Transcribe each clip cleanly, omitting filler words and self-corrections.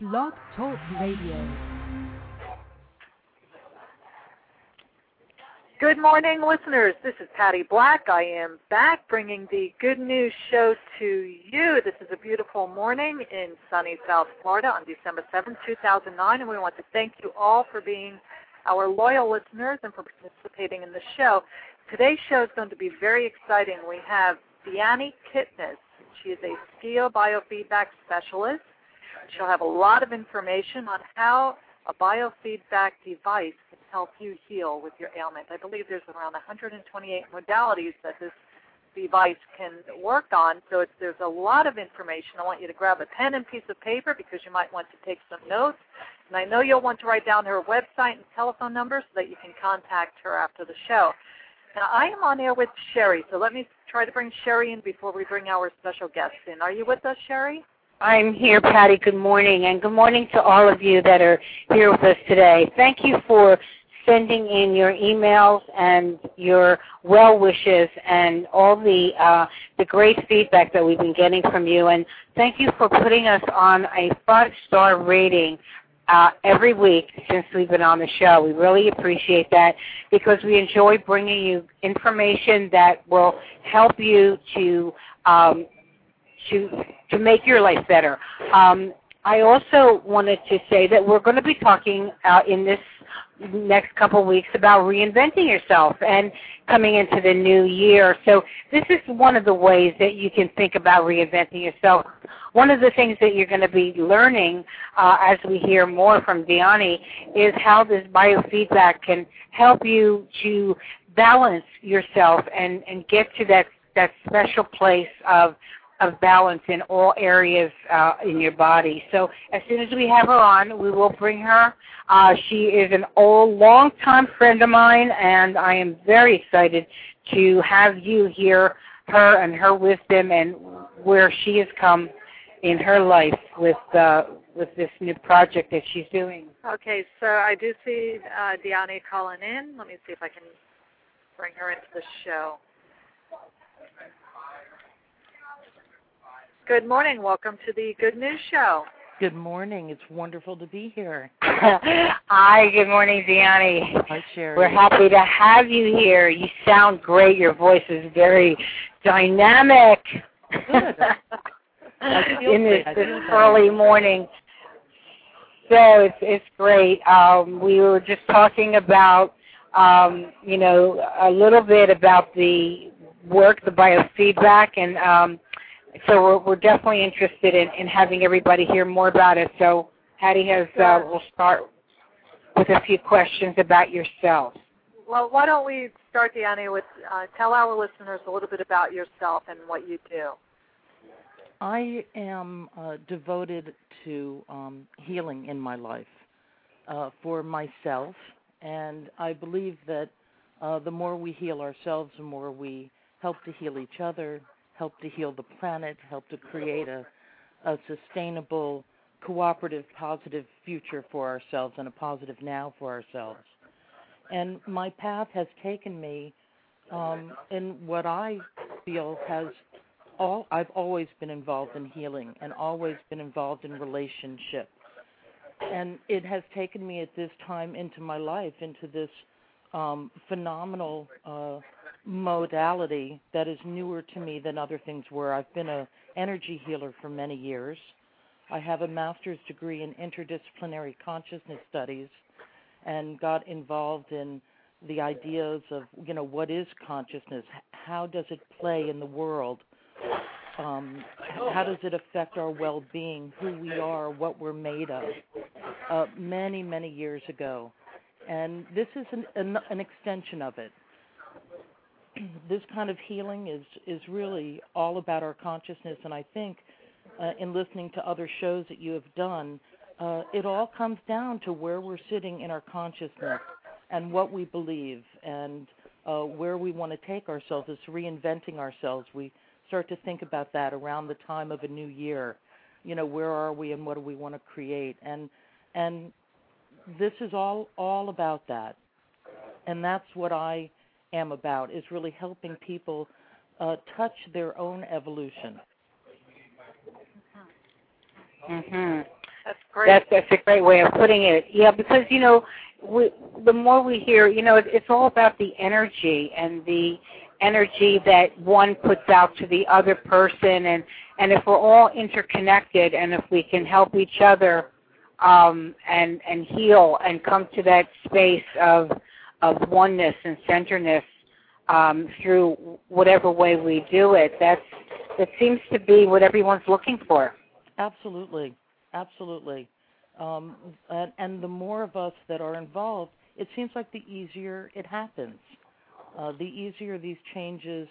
Blog Talk Radio. Good morning, listeners. This is Patty Black. I am back bringing the Good News Show to you. This is a beautiful morning in sunny South Florida on December 7th, 2009, and we want to thank you all for being our loyal listeners and for participating in the show. Today's show is going to be very exciting. We have Deanne Kitness. She is a SCIO biofeedback specialist. She'll have a lot of information on how a biofeedback device can help you heal with your ailment. I believe there's around 128 modalities that this device can work on, so there's a lot of information. I want you to grab a pen and piece of paper because you might want to take some notes. And I know you'll want to write down her website and telephone number so that you can contact her after the show. Now, I am on air with Sherry, so let me try to bring Sherry in before we bring our special guest in. Are you with us, Sherry? I'm here, Patty. Good morning, and good morning to all of you that are here with us today. Thank you for sending in your emails and your well wishes and all the great feedback that we've been getting from you. And thank you for putting us on a 5-star rating every week since we've been on the show. We really appreciate that because we enjoy bringing you information that will help you to make your life better. I also wanted to say that we're going to be talking in this next couple of weeks about reinventing yourself and coming into the new year. So this is one of the ways that you can think about reinventing yourself. One of the things that you're going to be learning as we hear more from Deanne is how this biofeedback can help you to balance yourself and get to that special place of balance in all areas in your body. So as soon as we have her on, we will bring her. She is an long-time friend of mine, and I am very excited to have you hear her and her wisdom and where she has come in her life with this new project that she's doing. Okay, so I do see Deanne calling in. Let me see if I can bring her into the show. Good morning. Welcome to the Good News Show. Good morning. It's wonderful to be here. Hi, good morning, Deanne. Hi, Sherry. We're happy to have you here. You sound great. Your voice is very dynamic. Good. In this early morning. So it's great. We were just talking about, a little bit about the work, the biofeedback, and so we're definitely interested in having everybody hear more about it. So Hattie will start with a few questions about yourself. Well, why don't we start, Deanne, with tell our listeners a little bit about yourself and what you do. I am devoted to healing in my life for myself, and I believe that the more we heal ourselves, the more we help to heal each other, help to heal the planet, help to create a sustainable, cooperative, positive future for ourselves and a positive now for ourselves. And my path has taken me in what I feel I've always been involved in healing and always been involved in relationship. And it has taken me at this time into my life, into this phenomenal modality that is newer to me than other things were. I've been an energy healer for many years. I have a master's degree in interdisciplinary consciousness studies and got involved in the ideas of, what is consciousness? How does it play in the world? How does it affect our well-being, who we are, what we're made of, many, many years ago. And this is an extension of it. This kind of healing is really all about our consciousness, and I think in listening to other shows that you have done, it all comes down to where we're sitting in our consciousness and what we believe and where we want to take ourselves. It's reinventing ourselves. We start to think about that around the time of a new year. Where are we and what do we want to create? And this is all about that. And that's what I am about, is really helping people touch their own evolution. Mm-hmm. Great. That's a great way of putting it. Yeah, because, the more we hear, it's all about the energy and the energy that one puts out to the other person. And if we're all interconnected and if we can help each other and heal and come to that space of oneness and centeredness through whatever way we do it, that seems to be what everyone's looking for. Absolutely. Absolutely. And the more of us that are involved, it seems like the easier it happens, the easier these changes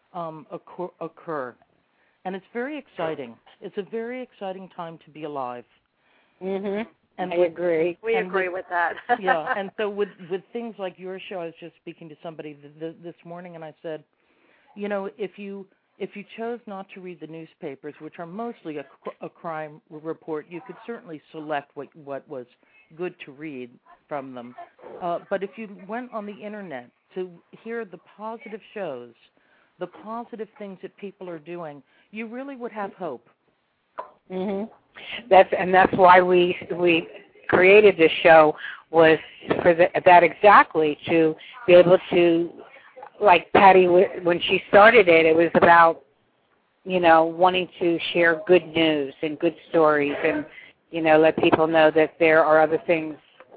occur. And it's very exciting. It's a very exciting time to be alive. Mm-hmm. And I agree. We agree with that. Yeah, and so with things like your show, I was just speaking to somebody this morning, and I said, if you chose not to read the newspapers, which are mostly a crime report, you could certainly select what was good to read from them. But if you went on the Internet to hear the positive shows, the positive things that people are doing, you really would have hope. Mm-hmm. That's why we created this show, was for that exactly, to be able to, like Patty, when she started it, it was about, wanting to share good news and good stories and, let people know that there are other things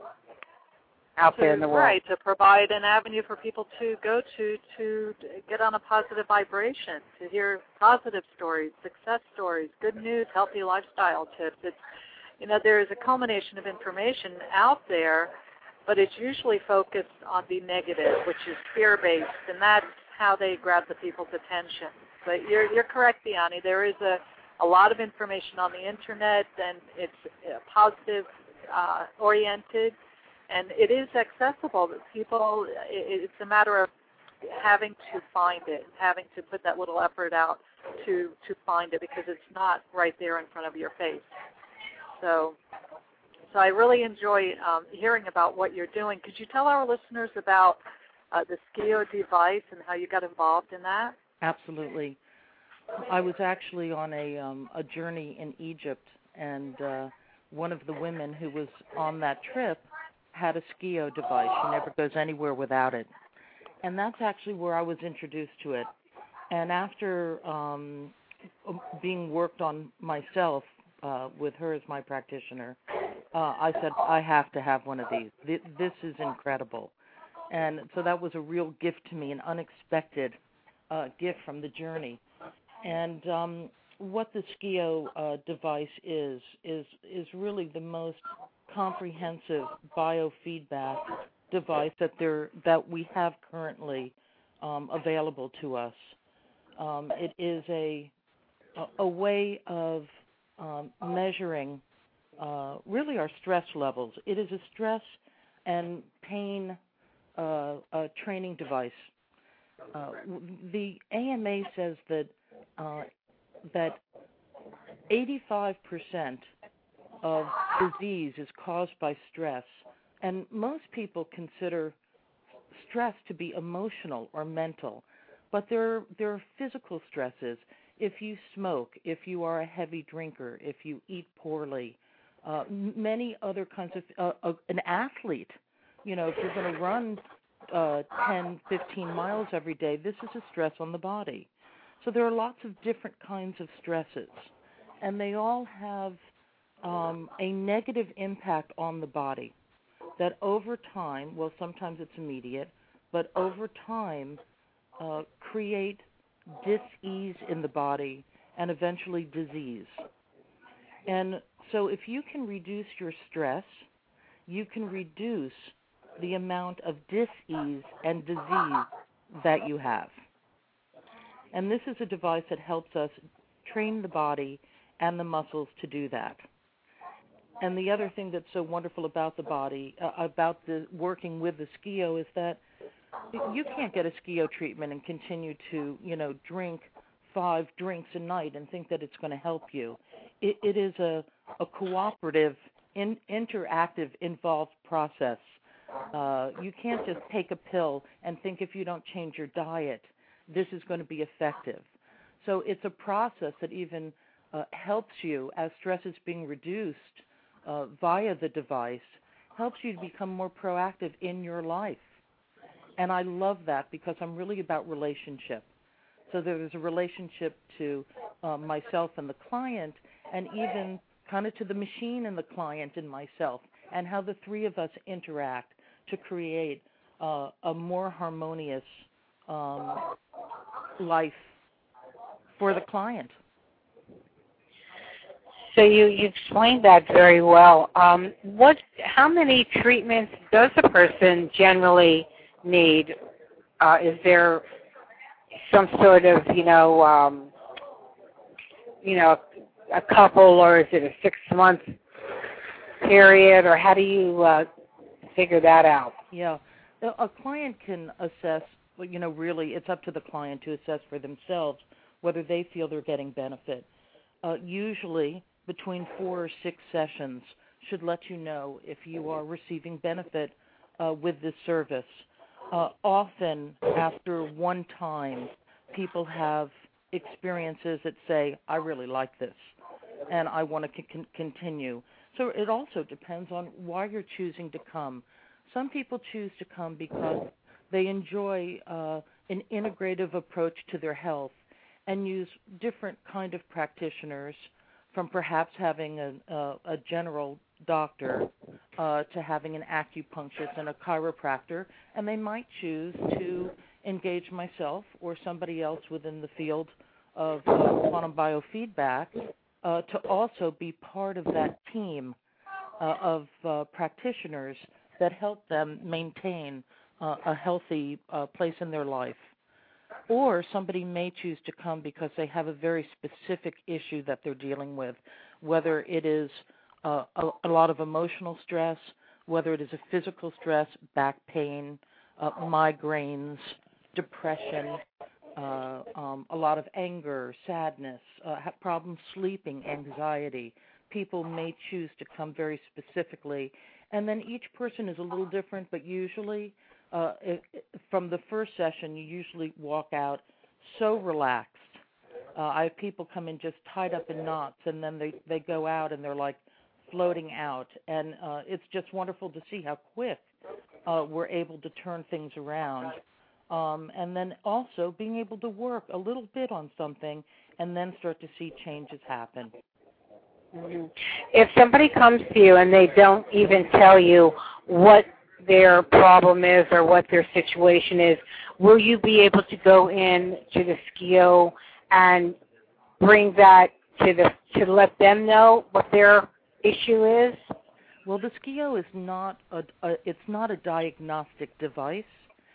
out there in the world. Right, to provide an avenue for people to go to get on a positive vibration, to hear positive stories, success stories, good news, healthy lifestyle tips. It's, there is a culmination of information out there, but it's usually focused on the negative, which is fear-based, and that's how they grab the people's attention. But you're correct, Deani. There is a lot of information on the Internet, and it's positive oriented, and it is accessible. People, it's a matter of having to find it, having to put that little effort out to find it, because it's not right there in front of your face. So I really enjoy hearing about what you're doing. Could you tell our listeners about the Skio device and how you got involved in that? Absolutely. I was actually on a journey in Egypt, and one of the women who was on that trip had a Skio device. She never goes anywhere without it. And that's actually where I was introduced to it. And after being worked on myself with her as my practitioner, I said, I have to have one of these. This is incredible. And so that was a real gift to me, an unexpected gift from the journey. And what the Skio device is really the most comprehensive biofeedback device that we have currently available to us. It is a way of measuring really our stress levels. It is a stress and pain training device. The AMA says that 85% of disease is caused by stress, and most people consider stress to be emotional or mental, but there are physical stresses. If you smoke, if you are a heavy drinker, if you eat poorly, many other kinds of an athlete, if you're going to run 10, 15 miles every day, this is a stress on the body. So there are lots of different kinds of stresses, and they all have a negative impact on the body that over time, well, sometimes it's immediate, but over time create dis-ease in the body and eventually disease. And so if you can reduce your stress, you can reduce the amount of dis-ease and disease that you have. And this is a device that helps us train the body and the muscles to do that. And the other thing that's so wonderful about the body, about the working with the Skio, is that you can't get a Skio treatment and continue to, drink 5 drinks a night and think that it's going to help you. It is a cooperative, interactive, involved process. You can't just take a pill and think if you don't change your diet, this is going to be effective. So it's a process that even helps you as stress is being reduced via the device helps you to become more proactive in your life. And I love that because I'm really about relationship. So there's a relationship to myself and the client, and even kind of to the machine and the client and myself, and how the three of us interact to create a more harmonious life for the client. So you explained that very well. How many treatments does a person generally need? Is there some sort of, a couple, or is it a 6-month period, or how do you figure that out? Yeah, a client can assess, really it's up to the client to assess for themselves whether they feel they're getting benefit. Usually between 4 or 6 sessions should let you know if you are receiving benefit with this service. Often after one time, people have experiences that say, I really like this and I want to continue. So it also depends on why you're choosing to come. Some people choose to come because they enjoy an integrative approach to their health and use different kind of practitioners, from perhaps having a general doctor to having an acupuncturist and a chiropractor, and they might choose to engage myself or somebody else within the field of quantum biofeedback to also be part of that team of practitioners that help them maintain a healthy place in their life. Or somebody may choose to come because they have a very specific issue that they're dealing with, whether it is a lot of emotional stress, whether it is a physical stress, back pain, migraines, depression, a lot of anger, sadness, problems sleeping, anxiety. People may choose to come very specifically. And then each person is a little different, but usually from the first session, you usually walk out so relaxed. I have people come in just tied up in knots, and then they go out and they're like floating out. And it's just wonderful to see how quick we're able to turn things around. And then also being able to work a little bit on something and then start to see changes happen. Mm-hmm. If somebody comes to you and they don't even tell you what their problem is or what their situation is, will you be able to go in to the SCIO and bring that to let them know what their issue is? Well, the SCIO is not it's not a diagnostic device,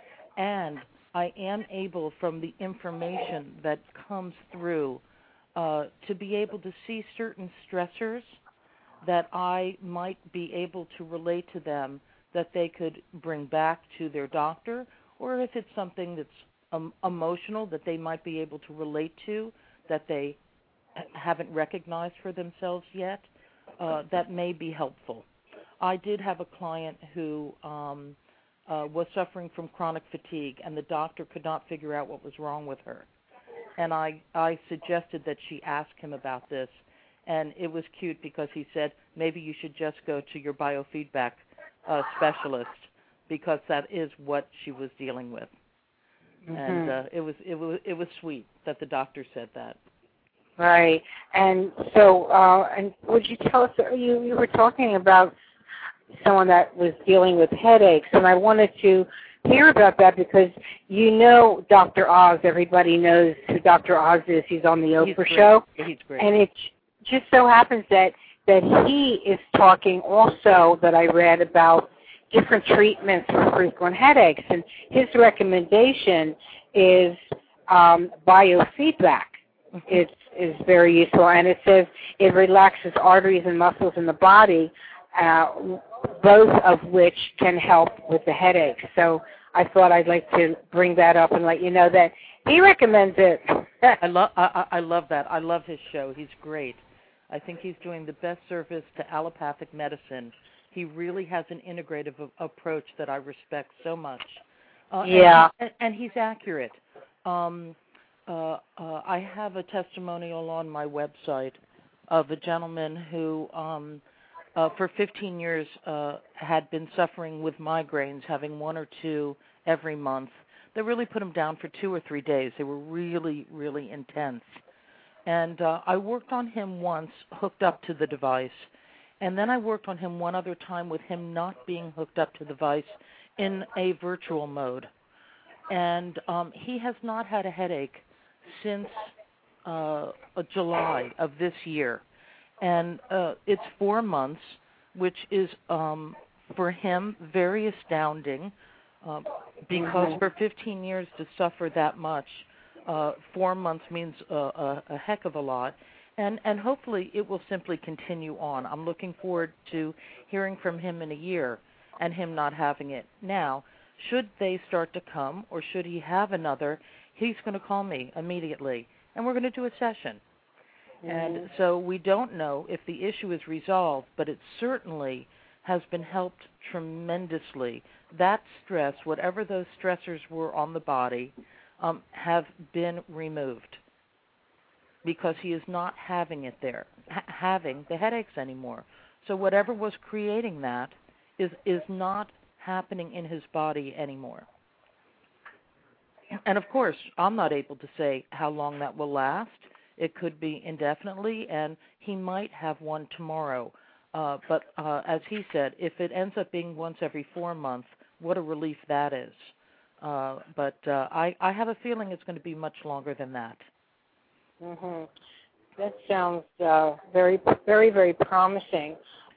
and I am able, from the information that comes through, to be able to see certain stressors that I might be able to relate to them that they could bring back to their doctor, or if it's something that's emotional that they might be able to relate to that they haven't recognized for themselves yet, that may be helpful. I did have a client who was suffering from chronic fatigue, and the doctor could not figure out what was wrong with her. And I suggested that she ask him about this, and it was cute because he said, maybe you should just go to your biofeedback specialist, because that is what she was dealing with. Mm-hmm. And it was sweet that the doctor said that. Right. And so, and would you tell us, you were talking about someone that was dealing with headaches, and I wanted to hear about that because Dr. Oz. Everybody knows who Dr. Oz is. He's on the Oprah show. He's great. And it just so happens that he is talking also, that I read, about different treatments for frequent headaches. And his recommendation is biofeedback. It is very useful, and it says it relaxes arteries and muscles in the body, both of which can help with the headache. So I thought I'd like to bring that up and let you know that he recommends it. I love that. I love his show. He's great. I think he's doing the best service to allopathic medicine. He really has an integrative approach that I respect so much. Yeah. And he's accurate. I have a testimonial on my website of a gentleman who for 15 years had been suffering with migraines, having one or two every month. They really put him down for 2 or 3 days. They were really, really intense. And I worked on him once, hooked up to the device, and then I worked on him one other time with him not being hooked up to the device in a virtual mode. And he has not had a headache since July of this year. And it's 4 months, which is, for him, very astounding, because for 15 years to suffer that much, 4 months means a heck of a lot. And hopefully it will simply continue on. I'm looking forward to hearing from him in a year and him not having it. Now, should they start to come, or should he have another, he's going to call me immediately, and we're going to do a session. And so we don't know if the issue is resolved, but it certainly has been helped tremendously. That stress, whatever those stressors were on the body, have been removed, because he is not having it there, having the headaches anymore. So whatever was creating that is not happening in his body anymore. And of course, I'm not able to say how long that will last. It could be indefinitely, and he might have one tomorrow. But as he said, if it ends up being once every 4 months, what a relief that is. But I have a feeling it's going to be much longer than that. Mm-hmm. That sounds very, very, very promising.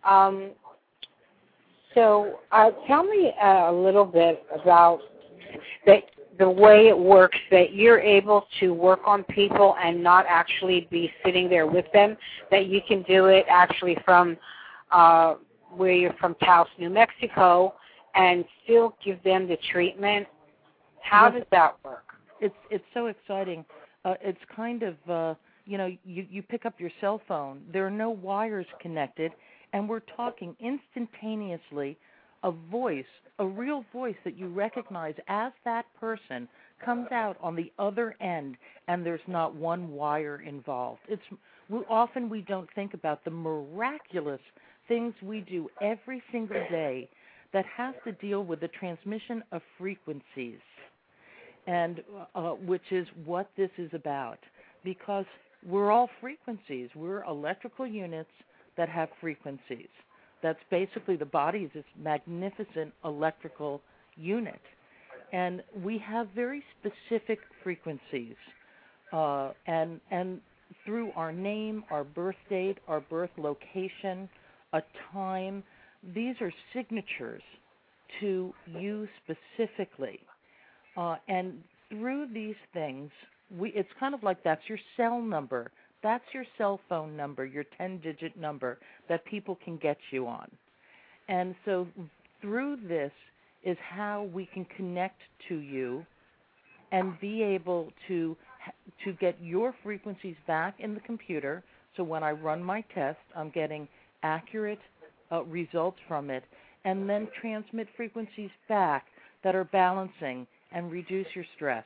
So tell me a little bit about the way it works, that you're able to work on people and not actually be sitting there with them, that you can do it actually from where you're from, Taos, New Mexico, and still give them the treatment. How does that work? It's so exciting. It's kind of, you pick up your cell phone. There are no wires connected, and we're talking instantaneously. A voice, a real voice that you recognize as that person, comes out on the other end, and there's not one wire involved. Often we don't think about the miraculous things we do every single day that has to deal with the transmission of frequencies, and which is what this is about, because we're all frequencies. We're electrical units that have frequencies. That's basically, the body is this magnificent electrical unit. And we have very specific frequencies. And through our name, our birth date, our birth location, a time, these are signatures to you specifically. And through these things, it's kind of like that's your cell number. That's your cell phone number, your 10-digit number that people can get you on. And so through this is how we can connect to you and be able to get your frequencies back in the computer. So when I run my test, I'm getting accurate results from it, and then transmit frequencies back that are balancing and reduce your stress.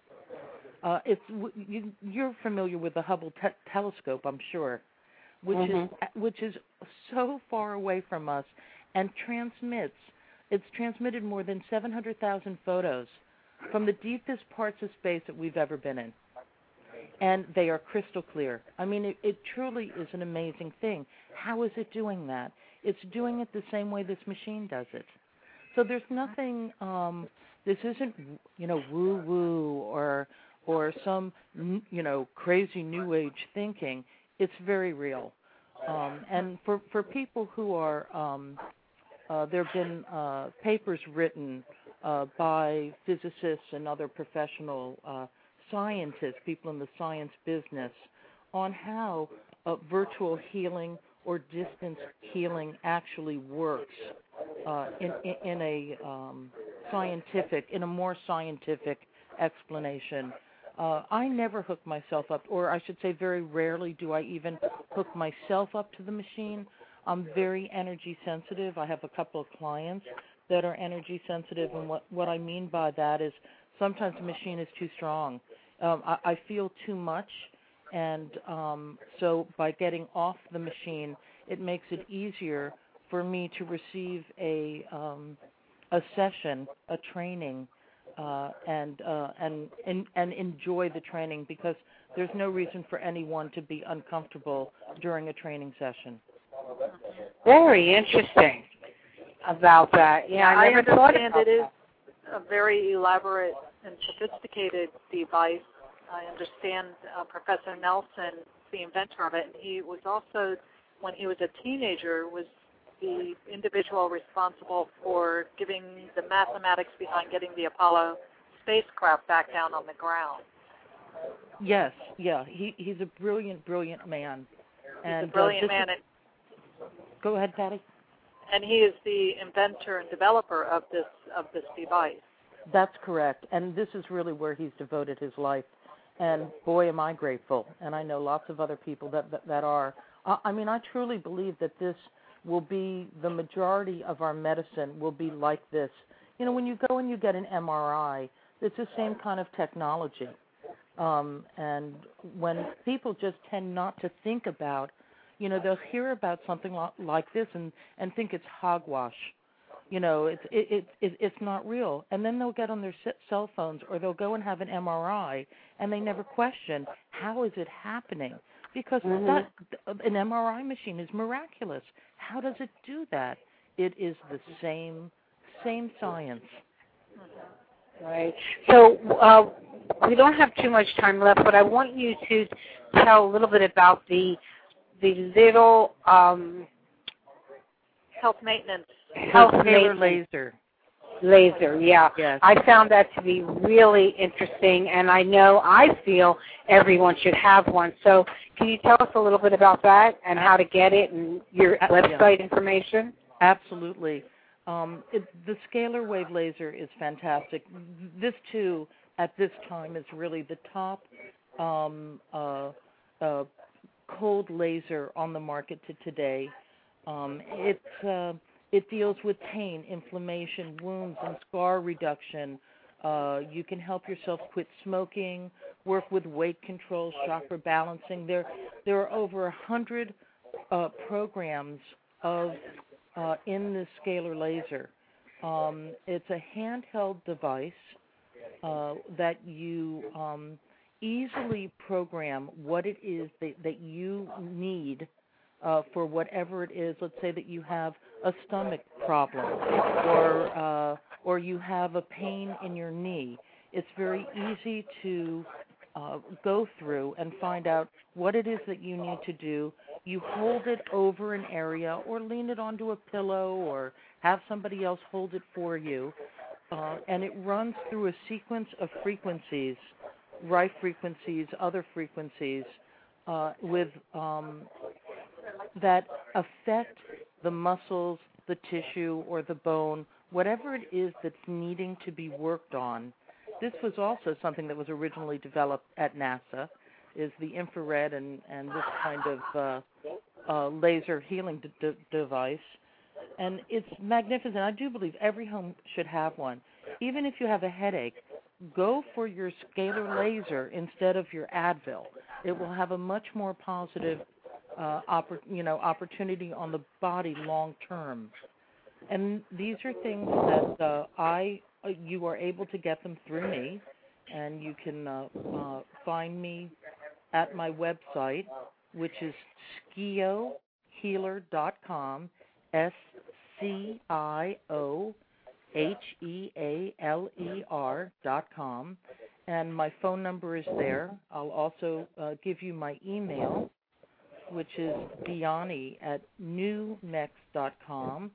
You're familiar with the Hubble telescope, I'm sure, which is so far away from us and transmits. It's transmitted more than 700,000 photos from the deepest parts of space that we've ever been in, and they are crystal clear. I mean, it truly is an amazing thing. How is it doing that? It's doing it the same way this machine does it. So there's nothing. This isn't, woo-woo or some, crazy New Age thinking. It's very real. And for people who are, there have been papers written by physicists and other professional scientists, people in the science business, on how virtual healing or distance healing actually works in a more scientific explanation. I never hook myself up, or I should say very rarely do I even hook myself up to the machine. I'm very energy sensitive. I have a couple of clients that are energy sensitive, and what I mean by that is sometimes the machine is too strong. I feel too much, and so by getting off the machine, it makes it easier for me to receive a session, a training, and enjoy the training, because there's no reason for anyone to be uncomfortable during a training session. Very interesting about that. Yeah, I never thought understand about it is that. a very elaborate and sophisticated device. I understand Professor Nelson, the inventor of it, and he was also, when he was a teenager, was the individual responsible for giving the mathematics behind getting the Apollo spacecraft back down on the ground. Yes, yeah, he's a brilliant, brilliant man. He's a brilliant man. Go ahead, Patty. And he is the inventor and developer of this device. That's correct, and this is really where he's devoted his life. And boy, am I grateful. And I know lots of other people that are. I mean, I truly believe that this will be, the majority of our medicine will be like this. You know, when you go and you get an MRI, it's the same kind of technology. And when people just tend not to think about, you know, they'll hear about something like this and think it's hogwash. You know, it's not real. And then they'll get on their cell phones, or they'll go and have an MRI, and they never question, how is it happening? Because an MRI machine is miraculous. How does it do that? It is the same science. Right. So we don't have too much time left, but I want you to tell a little bit about the little health maintenance. Laser, yeah. Yes. I found that to be really interesting, and I feel everyone should have one. So can you tell us a little bit about that and how to get it and your website information? Absolutely. The scalar wave laser is fantastic. This, too, at this time, is really the top cold laser on the market today. It deals with pain, inflammation, wounds, and scar reduction. You can help yourself quit smoking, work with weight control, chakra balancing. There are over 100 programs in the scalar laser. It's a handheld device that you easily program what it is that you need for whatever it is. Let's say that you have a stomach problem, or you have a pain in your knee. It's very easy to go through and find out what it is that you need to do. You hold it over an area, or lean it onto a pillow, or have somebody else hold it for you, and it runs through a sequence of frequencies, right frequencies, other frequencies, with that affect the muscles, the tissue, or the bone, whatever it is that's needing to be worked on. This was also something that was originally developed at NASA, is the infrared and this kind of laser healing device. And it's magnificent. I do believe every home should have one. Even if you have a headache, go for your scalar laser instead of your Advil. It will have a much more positive opportunity on the body long term. And these are things that you are able to get them through me, and you can find me at my website, which is sciohealer.com, sciohealer.com, and my phone number is there. I'll also give you my email, which is deani@newmex.com,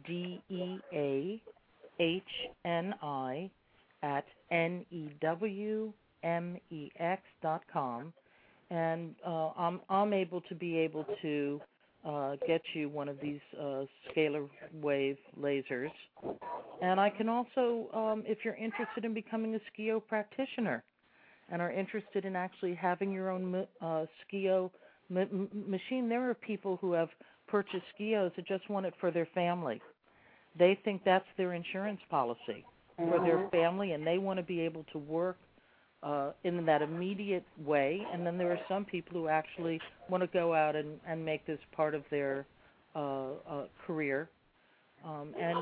DEAHNI@NEWMEX.com, and I'm able to get you one of these scalar wave lasers. And I can also, if you're interested in becoming a Skio practitioner and are interested in actually having your own Skio machine, there are people who have purchased Skios that just want it for their family. They think that's their insurance policy for their family, and they want to be able to work in that immediate way. And then there are some people who actually want to go out and make this part of their career, and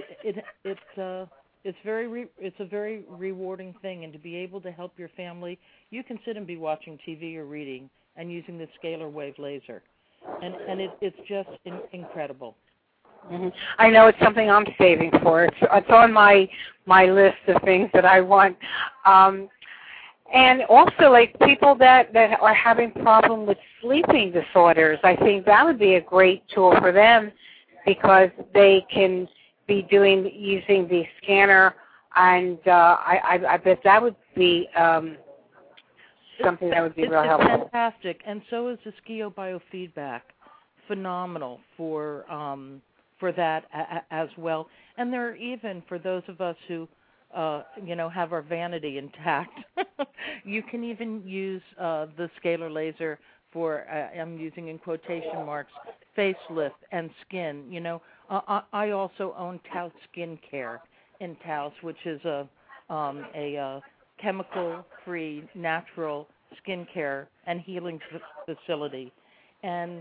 it's a very rewarding thing. And to be able to help your family, you can sit and be watching TV or reading and using the scalar wave laser, and it's just incredible. Mm-hmm. I know it's something I'm saving for. It's on my list of things that I want. And also, like people that are having problem with sleeping disorders, I think that would be a great tool for them because they can be using the scanner, and I bet that would be something that would be real helpful. It's fantastic, and so is the Skio Biofeedback. Phenomenal for that as well. And there are even for those of us who have our vanity intact, you can even use the scalar laser for, I'm using in quotation marks, facelift and skin. I also own Taos Skincare in Taos, which is a chemical-free, natural skincare and healing facility. And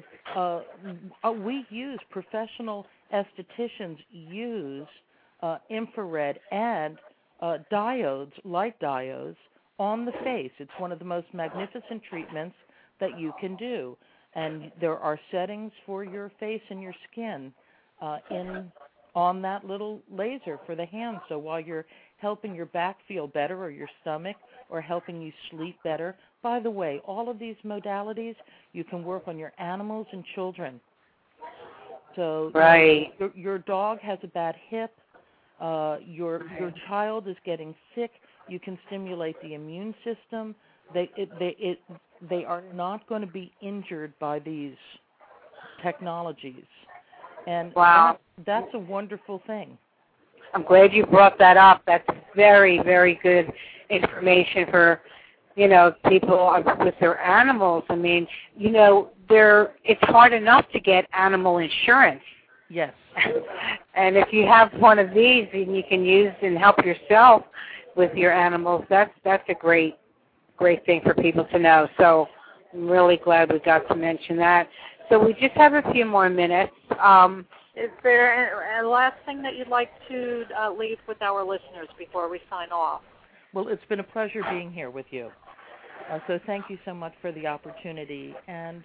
professional estheticians use infrared and diodes, light diodes, on the face. It's one of the most magnificent treatments that you can do. And there are settings for your face and your skin on that little laser for the hand. So while you're helping your back feel better or your stomach or helping you sleep better, by the way, all of these modalities, you can work on your animals and children. So right. Your dog has a bad hip, your child is getting sick, you can stimulate the immune system. They are not going to be injured by these technologies. And wow. That's a wonderful thing. I'm glad you brought that up. That's very, very good information for, people with their animals. I mean, it's hard enough to get animal insurance. Yes. And if you have one of these and you can use and help yourself with your animals, that's a great thing for people to know. So I'm really glad we got to mention that. So we just have a few more minutes. Is there a last thing that you'd like to leave with our listeners before we sign off? Well, it's been a pleasure being here with you. So thank you so much for the opportunity. And,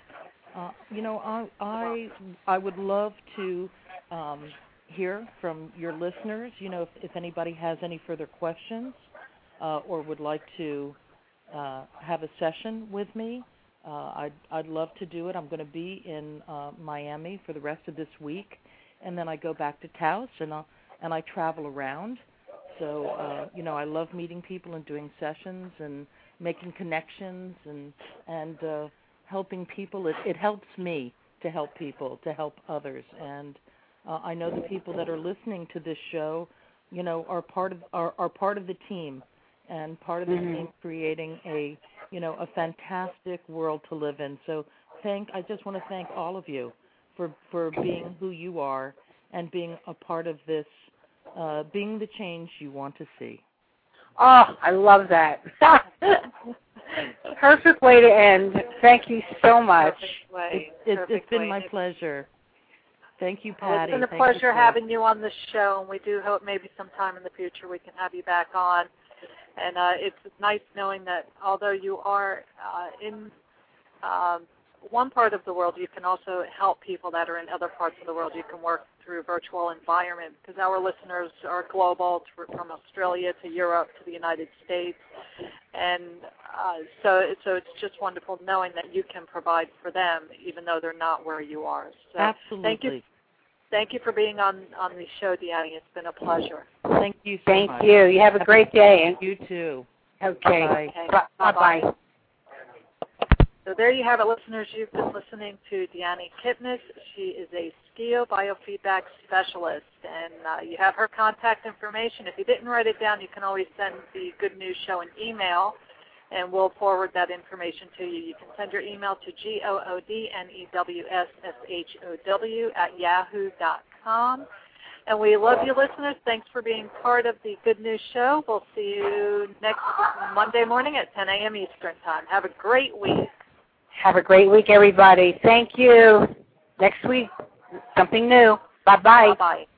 I would love to hear from your listeners, if anybody has any further questions or would like to have a session with me. I'd love to do it. I'm going to be in Miami for the rest of this week, and then I go back to Taos, and I travel around. So, I love meeting people and doing sessions and making connections and helping people. It helps me to help people, to help others. And I know the people that are listening to this show, are part of the team and part of the team creating a fantastic world to live in. So I just want to thank all of you for being who you are and being a part of this, being the change you want to see. Oh, I love that. Perfect way to end. Thank you so much. It's been my pleasure. Thank you, Patty. Well, it's been a pleasure having you on the show, and we do hope maybe sometime in the future we can have you back on. And it's nice knowing that although you are in one part of the world, you can also help people that are in other parts of the world. You can work through virtual environment because our listeners are global, from Australia to Europe to the United States. And so it's just wonderful knowing that you can provide for them even though they're not where you are. So absolutely. Thank you for being on the show, Deanne. It's been a pleasure. Thank you so much. Thank you. You have a great day. You too. Okay. Bye-bye. Bye-bye. So there you have it, listeners. You've been listening to Deanne Kipnis. She is a Skio Biofeedback Specialist, and you have her contact information. If you didn't write it down, you can always send the Good News Show an email, and we'll forward that information to you. You can send your email to goodnewssow@yahoo.com. And we love you, listeners. Thanks for being part of the Good News Show. We'll see you next Monday morning at 10 a.m. Eastern Time. Have a great week. Have a great week, everybody. Thank you. Next week. something new. Bye-bye. Bye-bye.